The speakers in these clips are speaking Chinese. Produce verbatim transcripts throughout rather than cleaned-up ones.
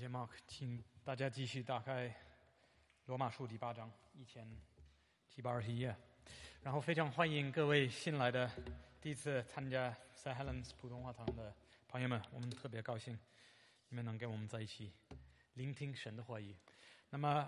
谢 Mark， 请大家继续打开罗马书第八章一千七百二十一页，然后非常欢迎各位新来的第一次参加 Saint Helens 普通话堂的朋友们，我们特别高兴你们能跟我们在一起聆听神的话语。那么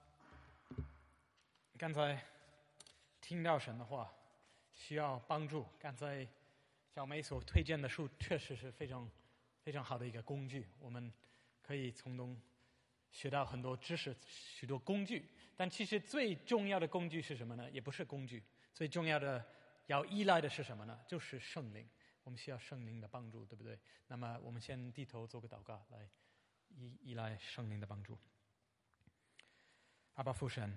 刚才听到神的话需要帮助，刚才小梅所推荐的书确实是非常非常好的一个工具，我们可以从中学到很多知识，许多工具。但其实最重要的工具是什么呢？也不是工具，最重要的要依赖的是什么呢？就是圣灵。我们需要圣灵的帮助，对不对？那么我们先低头做个祷告，来依依赖圣灵的帮助。阿爸父神，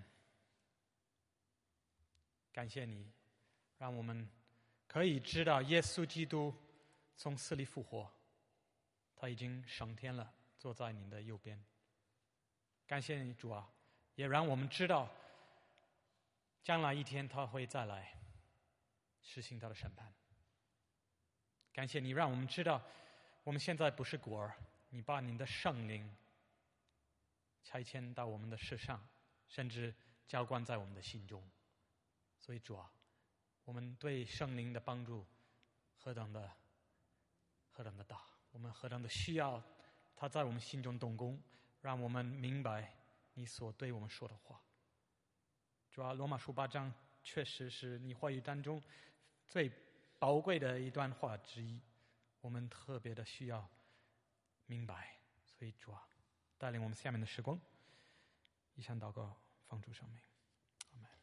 感谢你让我们可以知道耶稣基督从死里复活，他已经升天了，坐在你的右边。感谢你主啊，也让我们知道将来一天他会再来实行他的审判。感谢你让我们知道我们现在不是孤儿，你把你的圣灵差遣到我们的世上，甚至浇灌在我们的心中。所以主啊，我们对圣灵的帮助何等的何等的大，我们何等的需要他在我们心中动工，让我们明白你所对我们说的话。主啊，罗马书八章确实是你话语当中最宝贵的一段话之一，我们特别的需要明白。所以主啊，带领我们下面的时光，以上祷告奉主圣名，阿们。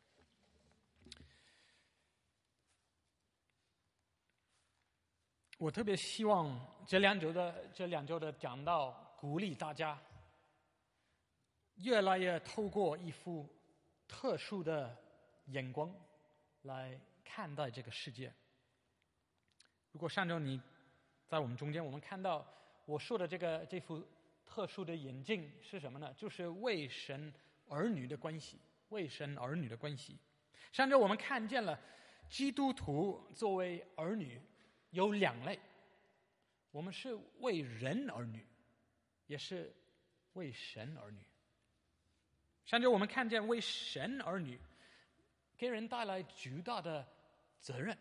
我特别希望这两周的这两周的讲道鼓励大家越来越透过一副特殊的眼光来看待这个世界。如果上周你在我们中间，我们看到我说的这个这副特殊的眼镜是什么呢？就是为神儿女的关系，为神儿女的关系。上周我们看见了基督徒作为儿女有两类，我们是为人儿女，也是为神儿女。上周我们看见为神儿女给人带来巨大的责任，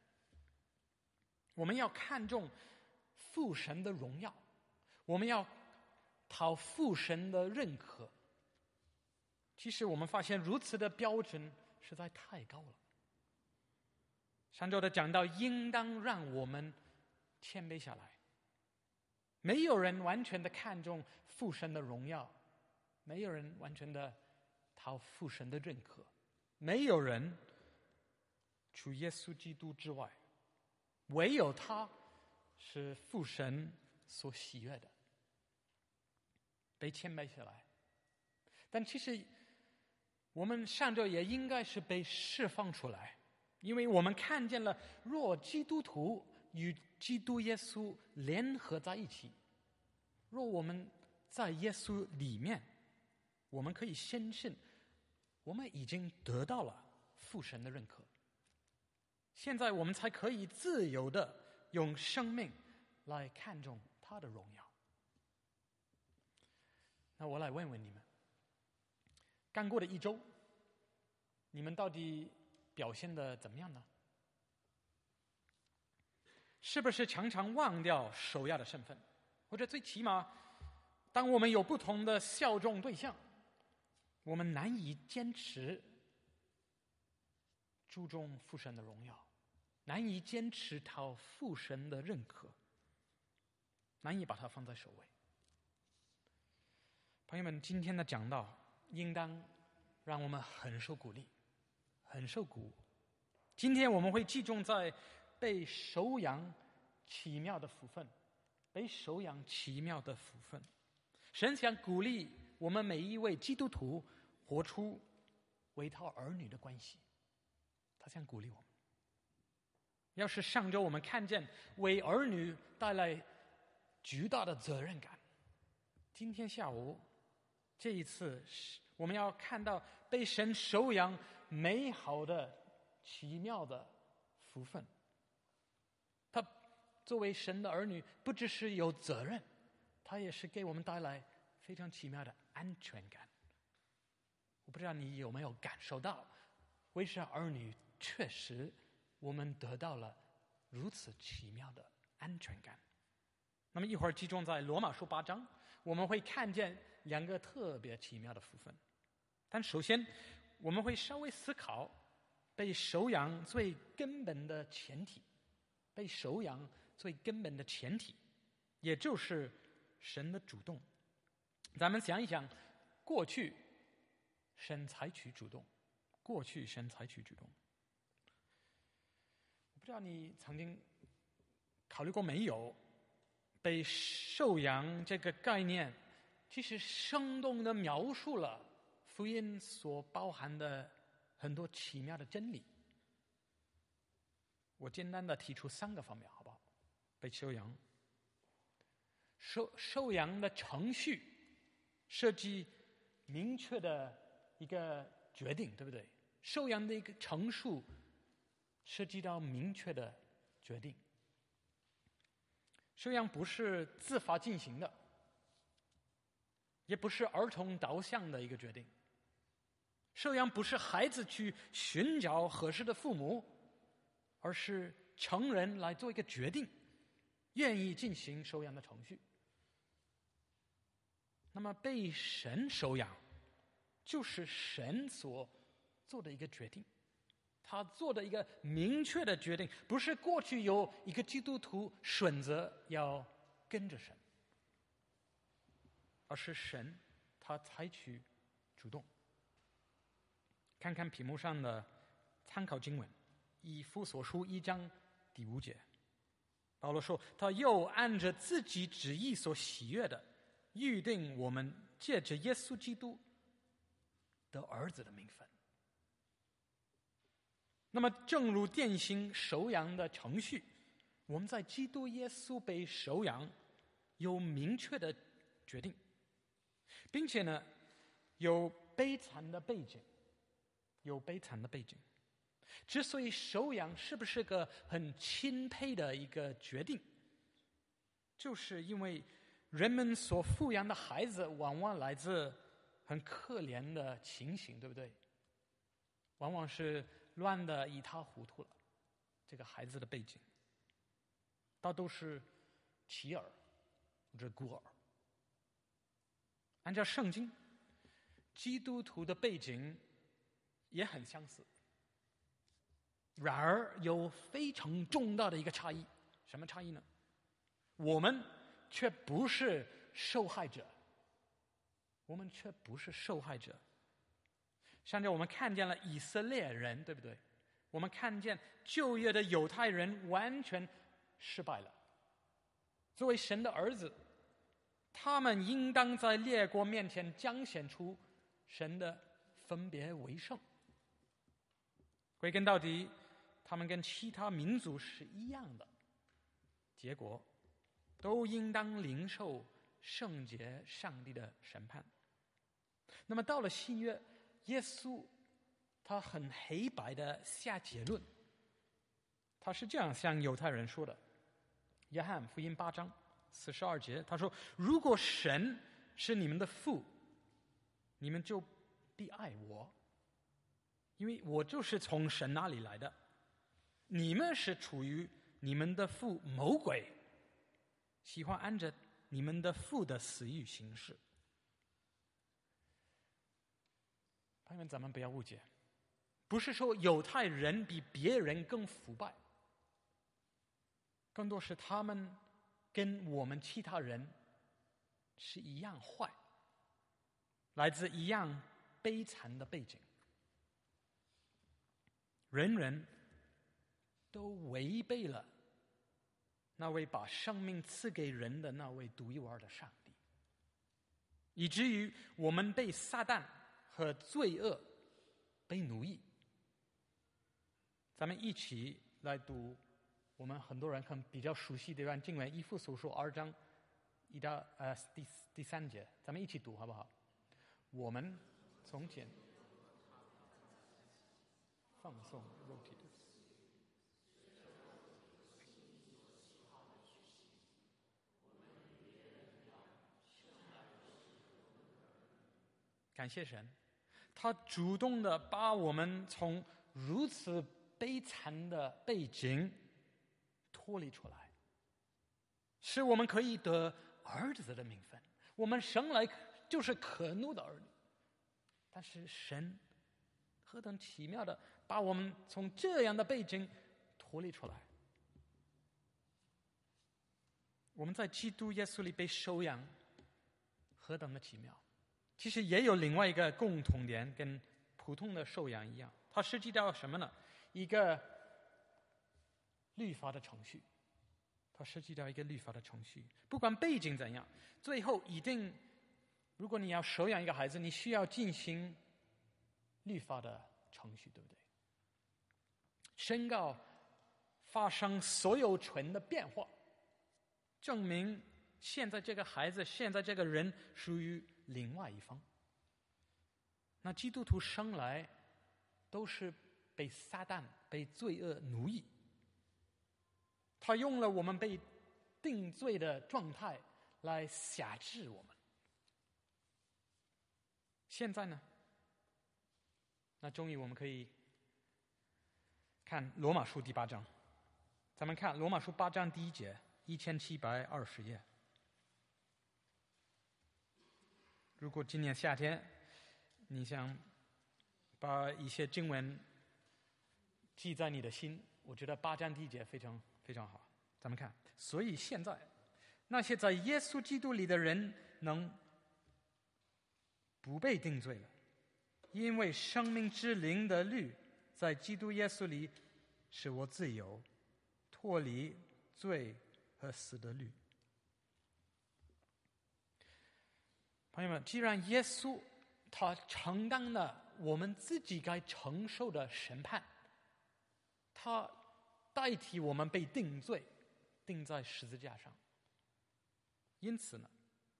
我们要看重父神的荣耀，我们要讨父神的认可。其实我们发现如此的标准实在太高了。上周的讲到应当让我们谦卑下来，没有人完全的看重父神的荣耀，没有人完全的讨父神的认可，没有人除耶稣基督之外，唯有他是父神所喜悦的，被谦卑下来。但其实我们上周也应该是被释放出来，因为我们看见了若基督徒与基督耶稣联合在一起，若我们在耶稣里面，我们可以深信我们已经得到了父神的认可，现在我们才可以自由的用生命来看重他的荣耀。那我来问问你们，刚过的一周你们到底表现得怎么样呢？是不是常常忘掉首要的身份？或者最起码当我们有不同的效忠对象，我们难以坚持注重父神的荣耀，难以坚持讨父神的认可，难以把它放在首位。朋友们，今天的讲道应当让我们很受鼓励，很受鼓舞。今天我们会集中在被收养奇妙的福分，被收养奇妙的福分。神想鼓励我们每一位基督徒活出为他儿女的关系，他想鼓励我们。要是上周我们看见为儿女带来巨大的责任感，今天下午这一次我们要看到被神收养美好的奇妙的福分。他作为神的儿女不只是有责任，他也是给我们带来非常奇妙的安全感。我不知道你有没有感受到，为神儿女确实我们得到了如此奇妙的安全感。那么一会儿集中在罗马书八章，我们会看见两个特别奇妙的部分。但首先我们会稍微思考被收养最根本的前提，被收养最根本的前提，也就是神的主动。咱们想一想，过去神采取主动，过去神采取主动。我不知道你曾经考虑过没有，被收养这个概念其实生动地描述了福音所包含的很多奇妙的真理。我简单的提出三个方面好不好？被收养，收收养的程序涉及明确的一个决定，对不对？收养的一个程序涉及到明确的决定。收养不是自发进行的，也不是儿童导向的一个决定。收养不是孩子去寻找合适的父母，而是成人来做一个决定，愿意进行收养的程序。那么被神收养，就是神所做的一个决定，他做的一个明确的决定，不是过去有一个基督徒选择要跟着神，而是神他采取主动。看看屏幕上的参考经文，以弗所书一章第五节，保罗说，他又按着自己旨意所喜悦的，预定我们借着耶稣基督得儿子的名分。那么正如典型收养的程序，我们在基督耶稣被收养有明确的决定，并且呢有悲惨的背景，有悲惨的背景。之所以收养是不是个很钦佩的一个决定，就是因为人们所抚养的孩子往往来自很可怜的情形，对不对？往往是乱得一塌糊涂了，这个孩子的背景大都是弃儿或者孤儿。按照圣经，基督徒的背景也很相似，然而有非常重大的一个差异。什么差异呢？我们却不是受害者，我们却不是受害者。上周我们看见了以色列人，对不对？我们看见旧约的犹太人完全失败了。作为神的儿子，他们应当在列国面前彰显出神的分别为圣。归根到底，他们跟其他民族是一样的，结果都应当领受圣洁上帝的审判。那么到了新约，耶稣他很黑白的下结论，他是这样向犹太人说的，约翰福音八章四十二节，他说，如果神是你们的父，你们就必爱我，因为我就是从神那里来的。你们是处于你们的父魔鬼，喜欢按着你们的父的私欲行事。朋友们，咱们不要误解，不是说犹太人比别人更腐败，更多是他们跟我们其他人是一样坏，来自一样悲惨的背景，人人都违背了那位把生命赐给人的那位独一无二的上帝，以至于我们被撒旦和罪恶被奴役。咱们一起来读我们很多人可能比较熟悉的一段经文，以弗所书二章一到呃第第三节，咱们一起读好不好？我们从前放纵肉体的感谢神，他主动的把我们从如此悲惨的背景脱离出来，使我们可以得儿子的名分。我们生来就是可怒的儿女，但是神何等奇妙的把我们从这样的背景脱离出来。我们在基督耶稣里被收养，何等的奇妙。其实也有另外一个共同点，跟普通的收养一样，它涉及到什么呢？一个律法的程序，它涉及到一个律法的程序。不管背景怎样，最后一定，如果你要收养一个孩子，你需要进行律法的程序，对不对？宣告发生所有权的变化，证明现在这个孩子，现在这个人属于另外一方。那基督徒生来都是被撒旦、被罪恶奴役，他用了我们被定罪的状态来辖制我们。现在呢，那终于我们可以看罗马书第八章。咱们看罗马书八章第一节，一千七百二十页。如果今年夏天你想把一些经文记在你的心，我觉得八章第一节非常非常好。咱们看，所以现在那些在耶稣基督里的人能不被定罪了，因为生命之灵的律在基督耶稣里使我自由，脱离罪和死的律。朋友们，既然耶稣他承担了我们自己该承受的审判，他代替我们被定罪，钉在十字架上。因此呢，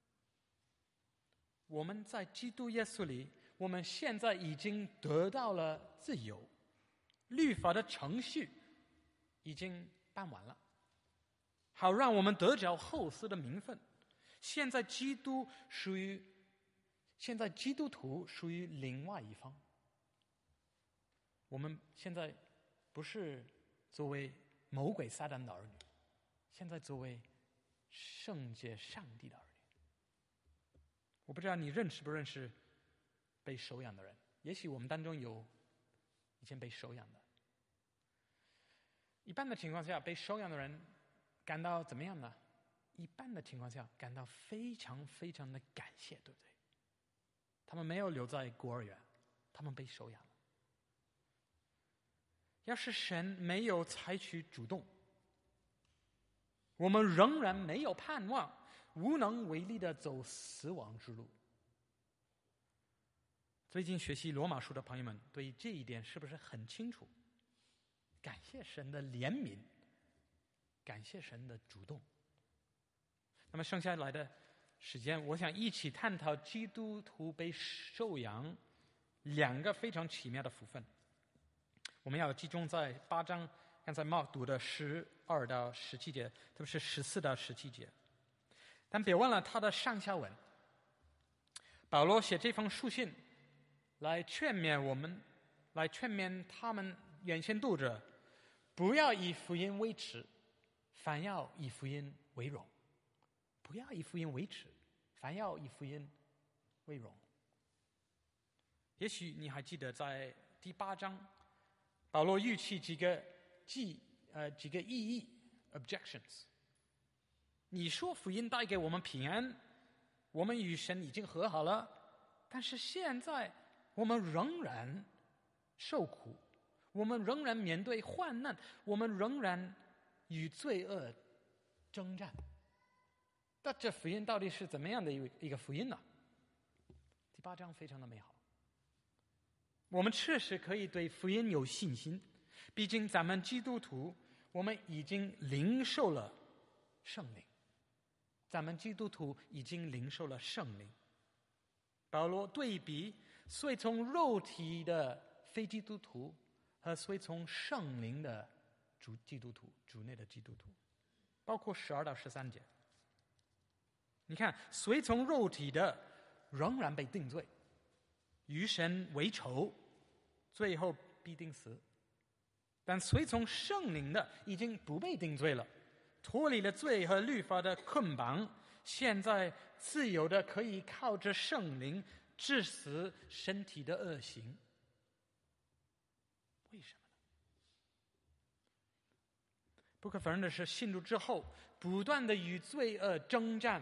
我们在基督耶稣里，我们现在已经得到了自由，律法的程序已经办完了，好让我们得着后嗣的名分。现在基督属于，现在基督徒属于另外一方。我们现在不是作为魔鬼撒旦的儿女，现在作为圣洁上帝的儿女。我不知道你认识不认识被收养的人，也许我们当中有以前被收养的。一般的情况下，被收养的人感到怎么样呢？一般的情况下感到非常非常的感谢，对不对？他们没有留在孤儿院，他们被收养了。要是神没有采取主动，我们仍然没有盼望，无能为力的走死亡之路。最近学习罗马书的朋友们对这一点是不是很清楚？感谢神的怜悯，感谢神的主动。那么剩下来的时间，我想一起探讨基督徒被收养两个非常奇妙的福分。我们要集中在八章刚才茂读的十二到十七节，特别是十四到十七节。但别忘了他的上下文。保罗写这封书信来劝勉我们，来劝勉他们原先读者，不要以福音为耻，反要以福音为荣。不要以福音为耻，反要以福音为荣。也许你还记得在第八章，保罗预期几个记呃几个异议 objections。你说福音带给我们平安，我们与神已经和好了，但是现在我们仍然受苦，我们仍然面对患难，我们仍然与罪恶征战。那这福音到底是怎么样的一个福音呢？第八章非常的美好，我们确实可以对福音有信心，毕竟咱们基督徒，我们已经领受了圣灵，咱们基督徒已经领受了圣灵。保罗对比随从肉体的非基督徒和随从圣灵的主基督徒，主内的基督徒，包括十二到十三节。你看，随从肉体的仍然被定罪， 与神为仇，最后必定死。但随从圣灵的已经不被定罪了，脱离了罪和律法的捆绑，现在自由的可以靠着圣灵治死身体的恶行。为什么呢？不可否认的是，信主之后不断的与罪恶征战，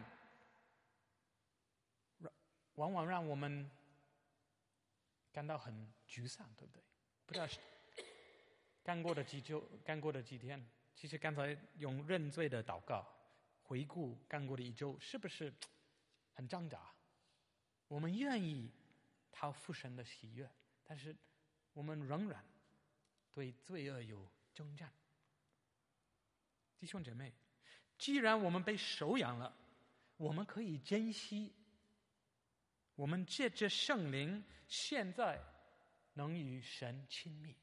往往让我们感到很沮丧，对不对？不知道干过的几周，干过的几天，其实刚才用认罪的祷告回顾干过的一周，是不是很挣扎？我们愿意讨父神的喜悦，但是我们仍然对罪恶有征战。弟兄姐妹，既然我们被收养了，我们可以珍惜我们借着圣灵现在能与神亲密。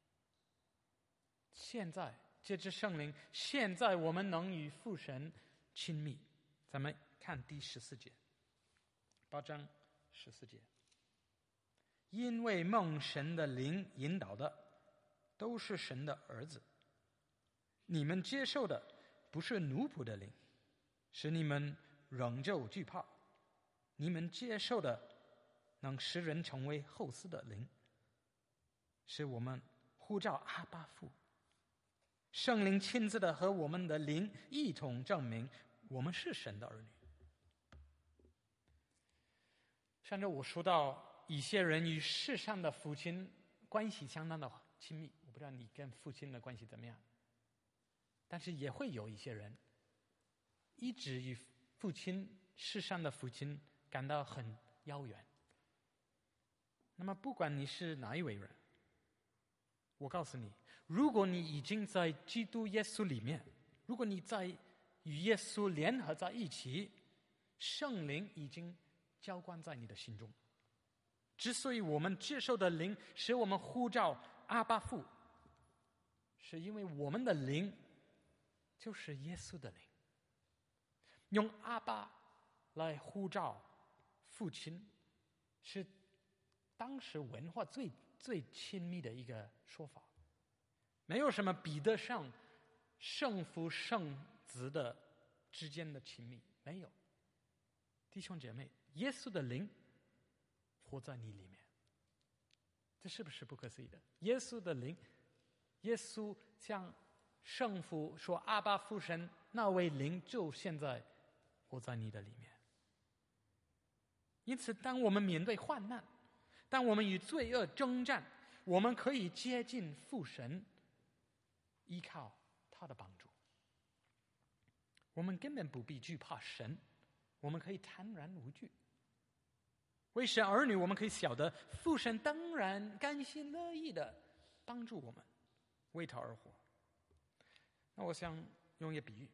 现在借着圣灵，现在我们能与父神亲密。咱们看第十四节，八章十四节。因为蒙神的灵引导的都是神的儿子，你们接受的不是奴仆的灵，使你们仍旧惧怕；你们接受的能使人成为后嗣的灵，使我们呼叫阿爸父。圣灵亲自的和我们的灵一同证明我们是神的儿女。上周我说到一些人与世上的父亲关系相当的亲密，我不知道你跟父亲的关系怎么样，但是也会有一些人一直与父亲世上的父亲感到很遥远。那么不管你是哪一位人，我告诉你，如果你已经在基督耶稣里面，如果你在与耶稣联合在一起，圣灵已经浇灌在你的心中。之所以我们接受的灵使我们呼召阿爸父，是因为我们的灵就是耶稣的灵。用阿爸来呼召父亲，是当时文化最最亲密的一个说法，没有什么比得上圣父圣子的之间的亲密，没有。弟兄姐妹，耶稣的灵活在你里面，这是不是不可思议的？耶稣的灵，耶稣向圣父说阿爸父神，那位灵就现在活在你的里面。因此当我们面对患难，当我们与罪恶征战，我们可以接近父神，依靠他的帮助。我们根本不必惧怕神，我们可以坦然无惧。为神儿女，我们可以晓得父神当然甘心乐意的帮助我们，为他而活。那我想用一个比喻，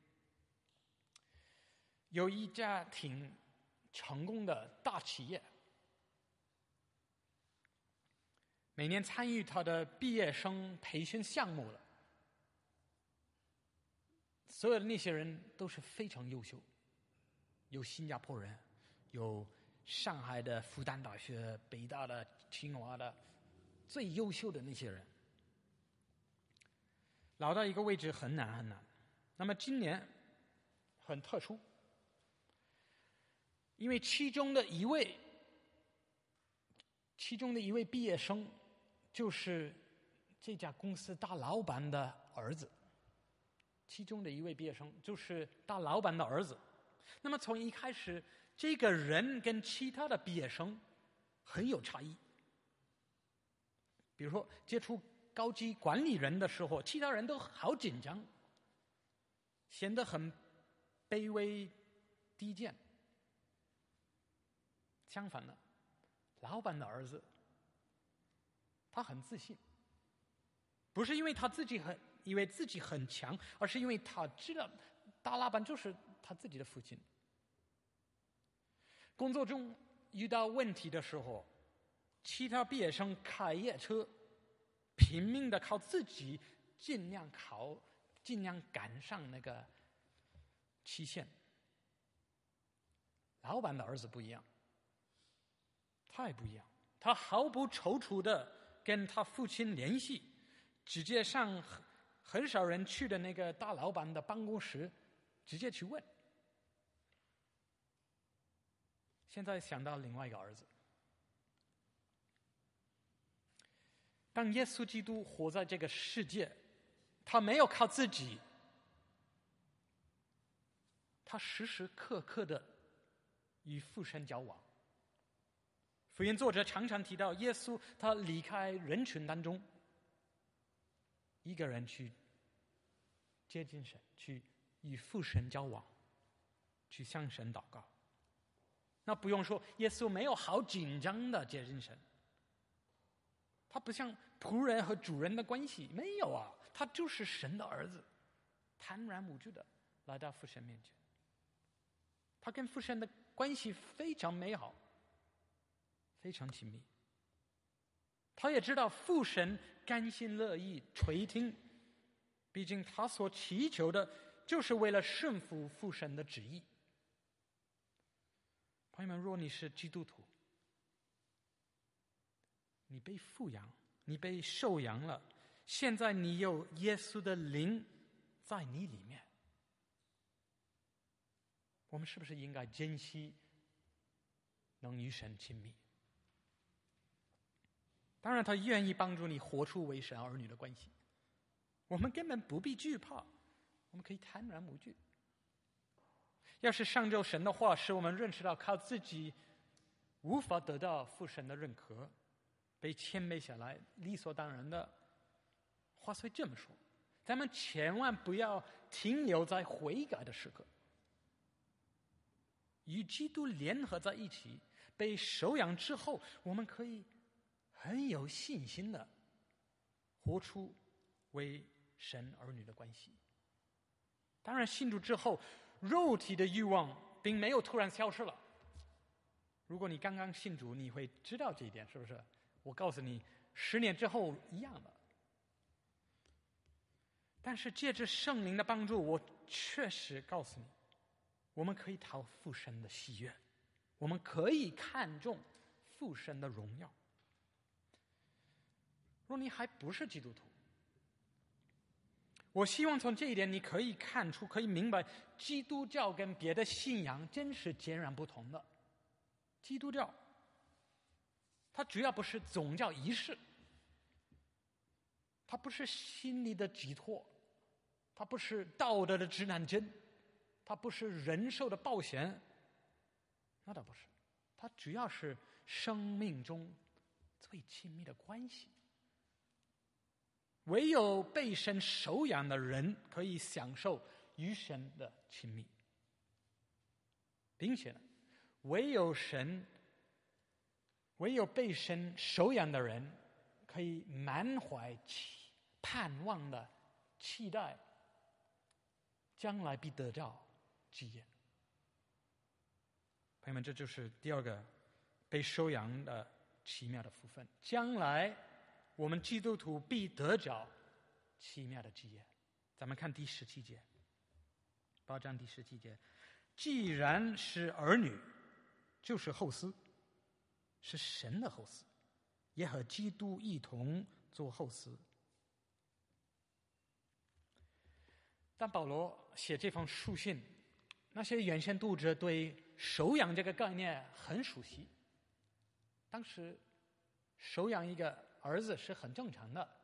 有一家挺成功的大企业，每年参与他的毕业生培训项目了，所有的那些人都是非常优秀，有新加坡人，有上海的复旦大学、北大的、清华的，最优秀的那些人，捞到一个位置很难很难。那么今年很特殊，因为其中的一位其中的一位毕业生就是这家公司大老板的儿子，其中的一位毕业生就是大老板的儿子。那么从一开始，这个人跟其他的毕业生很有差异。比如说接触高级管理人的时候，其他人都好紧张，显得很卑微低贱。相反的，老板的儿子他很自信，不是因为他自己很以为自己很强，而是因为他知道大老板就是他自己的父亲。工作中遇到问题的时候，其他毕业生开夜车，拼命的靠自己尽量考尽量赶上那个期限。老板的儿子不一样，他也不一样， 他毫不踌躇的跟他父亲联系，直接上很很少人去的那个大老板的办公室，直接去问。现在想到另外一个儿子，当耶稣基督活在这个世界，他没有靠自己，他时时刻刻的与父神交往。福音作者常常提到，耶稣他离开人群当中，一个人去接近神，去与父神交往，去向神祷告。那不用说，耶稣没有好紧张的接近神，他不像仆人和主人的关系，没有啊，他就是神的儿子，坦然无惧的来到父神面前。他跟父神的关系非常美好，非常亲密。他也知道父神甘心乐意垂听，毕竟他所祈求的就是为了顺服父神的旨意。朋友们，若你是基督徒，你被富养，你被受养了，现在你有耶稣的灵在你里面，我们是不是应该珍惜能与神亲密？当然他愿意帮助你活出为神儿女的关系，我们根本不必惧怕，我们可以坦然无惧。要是上周神的话使我们认识到靠自己无法得到父神的认可，被谦卑下来，理所当然的话虽这么说，咱们千万不要停留在悔改的时刻，与基督联合在一起，被收养之后，我们可以很有信心的活出为神儿女的关系。当然信主之后，肉体的欲望并没有突然消失了。如果你刚刚信主，你会知道这一点，是不是？我告诉你，十年之后一样的。但是借着圣灵的帮助，我确实告诉你，我们可以讨父神的喜悦，我们可以看重父神的荣耀。若你还不是基督徒，我希望从这一点你可以看出，可以明白，基督教跟别的信仰真是截然不同的。基督教它主要不是宗教仪式，它不是心理的寄托，它不是道德的指南针，它不是人寿的保险，那倒不是，它主要是生命中最亲密的关系。唯有被神收养的人可以享受与神的亲密，并且呢，唯有神唯有被神收养的人可以满怀盼望的期待将来必得到基业。朋友们，这就是第二个被收养的奇妙的福分，将来我们基督徒必得着奇妙的基业。咱们看第十七节，八章第十七节，既然是儿女，就是后嗣，是神的后嗣，也和基督一同做后嗣。当保罗写这封书信，那些原先读者对收养这个概念很熟悉。当时收养一个儿子是很正常的，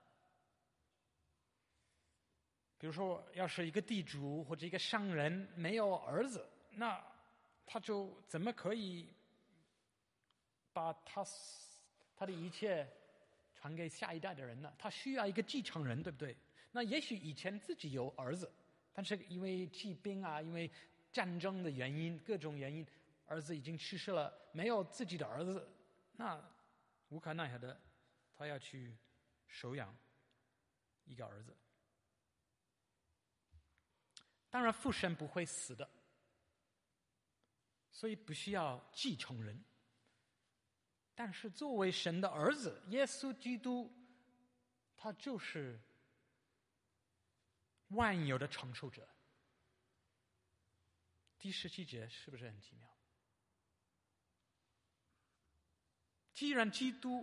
比如说要是一个地主或者一个商人没有儿子，那他就怎么可以把他他的一切传给下一代的人呢？他需要一个继承人，对不对？那也许以前自己有儿子，但是因为疾病啊，因为战争的原因，各种原因，儿子已经去世了，没有自己的儿子，那无可奈何的，他要去收养一个儿子。当然父神不会死的，所以不需要继承人。但是作为神的儿子，耶稣基督他就是万有的承受者。第十七节是不是很奇妙？ 既然基督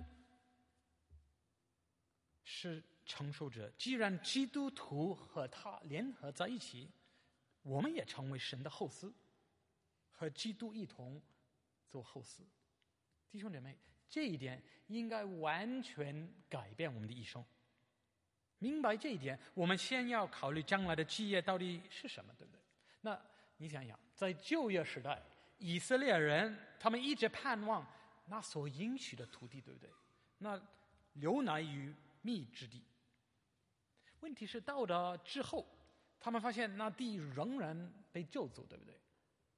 是承受者，既然基督徒和他联合在一起，我们也成为神的后嗣，和基督一同做后嗣。弟兄姐妹，这一点应该完全改变我们的一生。明白这一点，我们先要考虑将来的基业到底是什么，对不对？那你想想，在旧约时代，以色列人他们一直盼望那所应许的土地，对不对？那流奶与蜜之地。问题是到了之后，他们发现那地仍然被咒诅，对不对？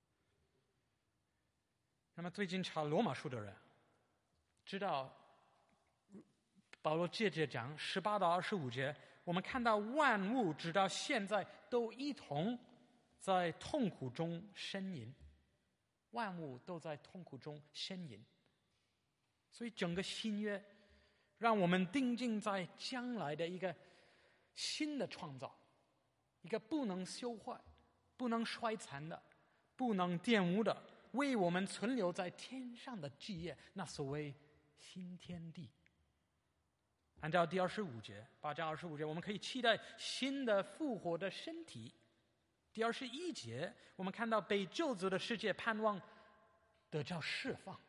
那么最近查罗马书的人知道，保罗接着讲十八到二十五节，我们看到万物直到现在都一同在痛苦中呻吟，万物都在痛苦中呻吟。所以整个新约让我们定睛在将来的一个新的创造，一个不能修坏、不能衰残的、不能玷污的，为我们存留在天上的基业，那所谓新天地。按照第二十五节，八章二十五节，我们可以期待新的复活的身体。第二十一节，我们看到被咒诅的世界盼望得到释放。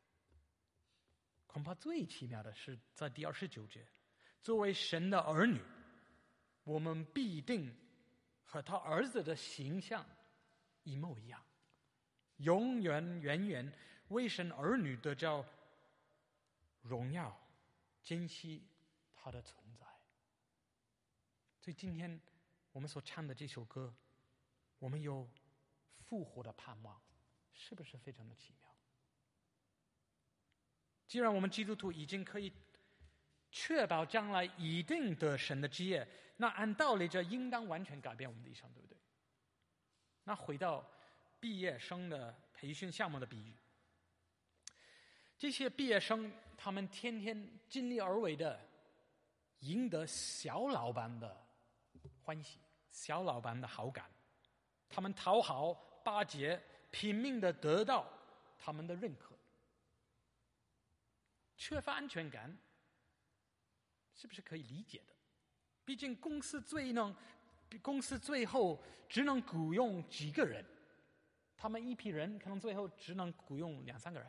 恐怕最奇妙的是在第二十九节，作为神的儿女，我们必定和他儿子的形象一模一样，永远远远为神儿女得到荣耀，珍惜他的存在。所以今天我们所唱的这首歌，我们有复活的盼望，是不是非常的奇妙？既然我们基督徒已经可以确保将来一定得神的基业，那按道理这应当完全改变我们的一生，对不对？那回到毕业生的培训项目的比喻，这些毕业生他们天天尽力而为的赢得小老板的欢喜，小老板的好感，他们讨好巴结，拼命的得到他们的认可，缺乏安全感是不是可以理解的？毕竟公司最能公司最后只能雇佣几个人，他们一批人可能最后只能雇佣两三个人，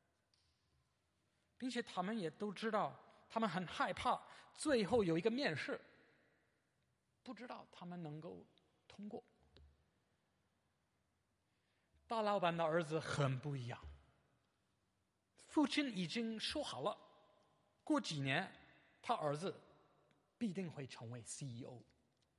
并且他们也都知道，他们很害怕最后有一个面试，不知道他们能够通过。大老板的儿子很不一样，父亲已经说好了，过几年他儿子必定会成为 C E O。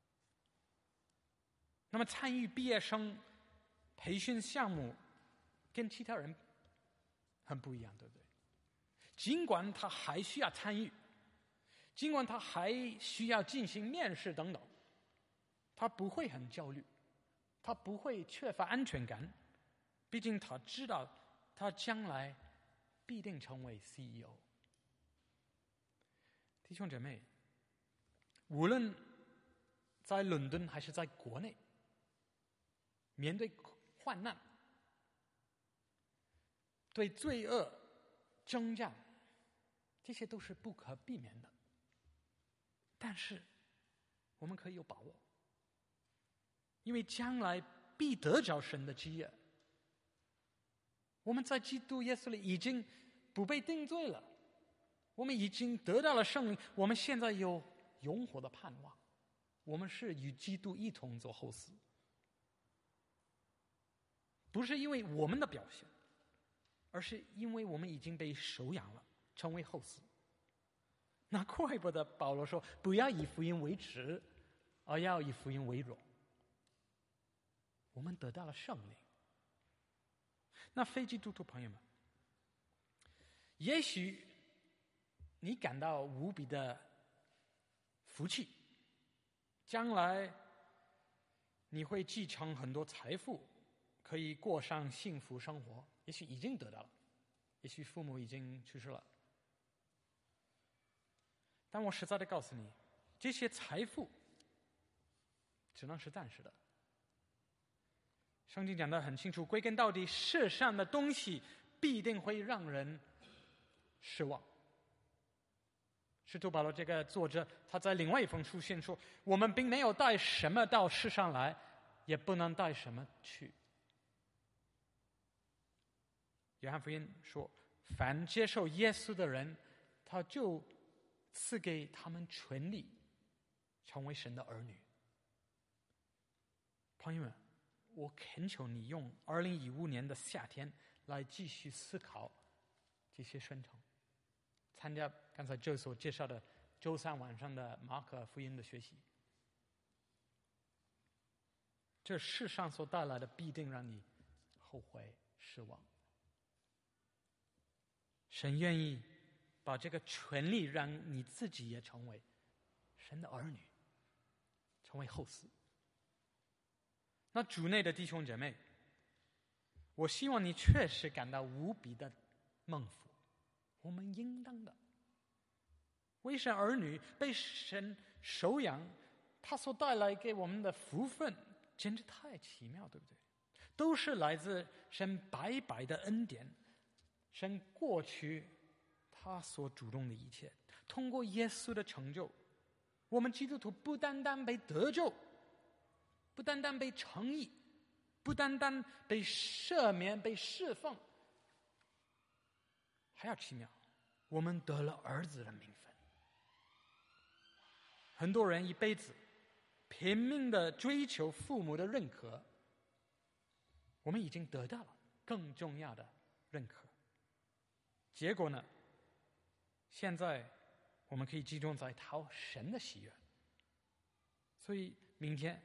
那么参与毕业生培训项目跟其他人很不一样，对不对？尽管他还需要参与，尽管他还需要进行面试等等，他不会很焦虑，他不会缺乏安全感，毕竟他知道他将来必定成为 C E O。 弟兄姐妹，无论在伦敦还是在国内，面对患难、对罪恶征战，这些都是不可避免的。但是我们可以有把握，因为将来必得着神的基业。我们在基督耶稣里已经不被定罪了，我们已经得到了圣灵，我们现在有永活的盼望，我们是与基督一同做后嗣，不是因为我们的表现，而是因为我们已经被收养了，成为后嗣。那怪不得保罗说，不要以福音为耻，而要以福音为荣。我们得到了圣灵。那非基督徒朋友们，也许你感到无比的福气，将来你会继承很多财富，可以过上幸福生活，也许已经得到了，也许父母已经去世了。但我实在的告诉你，这些财富只能是暂时的。圣经讲得很清楚，归根到底，世上的东西必定会让人失望。使徒保罗这个作者，他在另外一封书信说：“我们并没有带什么到世上来，也不能带什么去。”约翰福音说：“凡接受耶稣的人，他就赐给他们权利，成为神的儿女。”朋友们，我恳求你用二零一五年的夏天来继续思考这些宣称，参加刚才这所介绍的周三晚上的马可福音的学习。这世上所带来的必定让你后悔失望。神愿意把这个权利让你自己也成为神的儿女，成为后嗣。那主内的弟兄姐妹，我希望你确实感到无比的蒙福，我们应当的。为神儿女被神收养，他所带来给我们的福分简直太奇妙，对不对？都是来自神白白的恩典，神过去他所主动的一切，通过耶稣的成就，我们基督徒不单单被得救，不单单被称义，不单单被赦免、被释放，还要奇妙，我们得了儿子的名分。很多人一辈子拼命的追求父母的认可，我们已经得到了更重要的认可。结果呢？现在我们可以集中在讨神的喜悦。所以明天、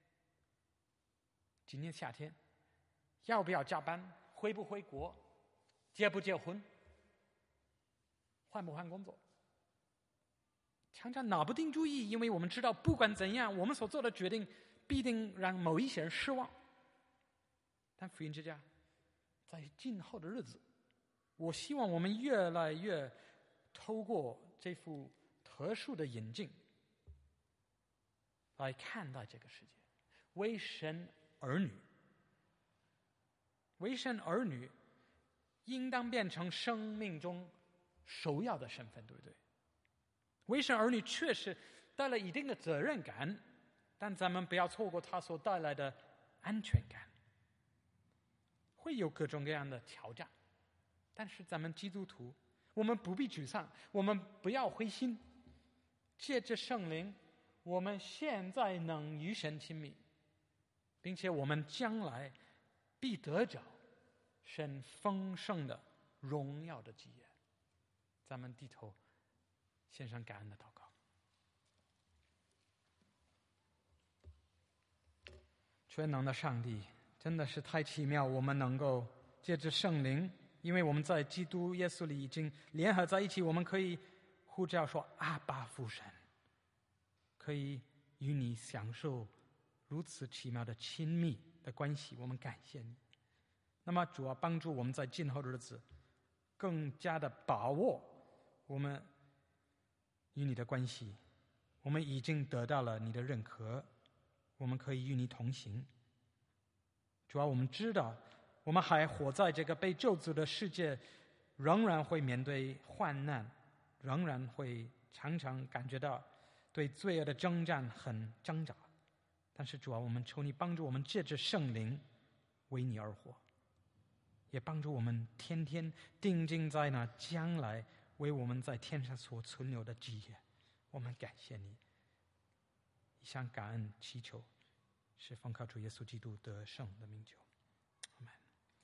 今年夏天，要不要加班？回不回国？结不结婚？换不换工作？常常拿不定主意，因为我们知道，不管怎样，我们所做的决定必定让某一些人失望。但福音之家，在今后的日子，我希望我们越来越透过这副特殊的眼镜来看待这个世界。为神儿女，为神儿女应当变成生命中首要的身份，对不对？为神儿女确实带了一定的责任感，但咱们不要错过它所带来的安全感。会有各种各样的挑战，但是咱们基督徒，我们不必沮丧，我们不要灰心。借着圣灵，我们现在能与神亲密，并且我们将来必得着神丰盛的荣耀的基业。咱们低头献上感恩的祷告。全能的上帝，真的是太奇妙，我们能够借着圣灵，因为我们在基督耶稣里已经联合在一起，我们可以呼叫说阿爸父神，可以与你享受如此奇妙的亲密的关系，我们感谢你。那么主要帮助我们在今后的日子更加的把握我们与你的关系，我们已经得到了你的认可，我们可以与你同行。主要我们知道我们还活在这个被咒诅的世界，仍然会面对患难，仍然会常常感觉到对罪恶的征战很挣扎。但是主要我们求你帮助我们借着圣灵为你而活，也帮助我们天天定睛在那将来为我们在天上所存留的基业。我们感谢你，一向感恩祈求，是奉靠主耶稣基督得胜的名求，阿们。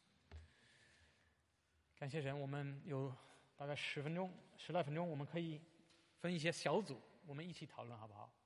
感谢神，我们有大概十分钟、十来分钟，我们可以分一些小组，我们一起讨论，好不好？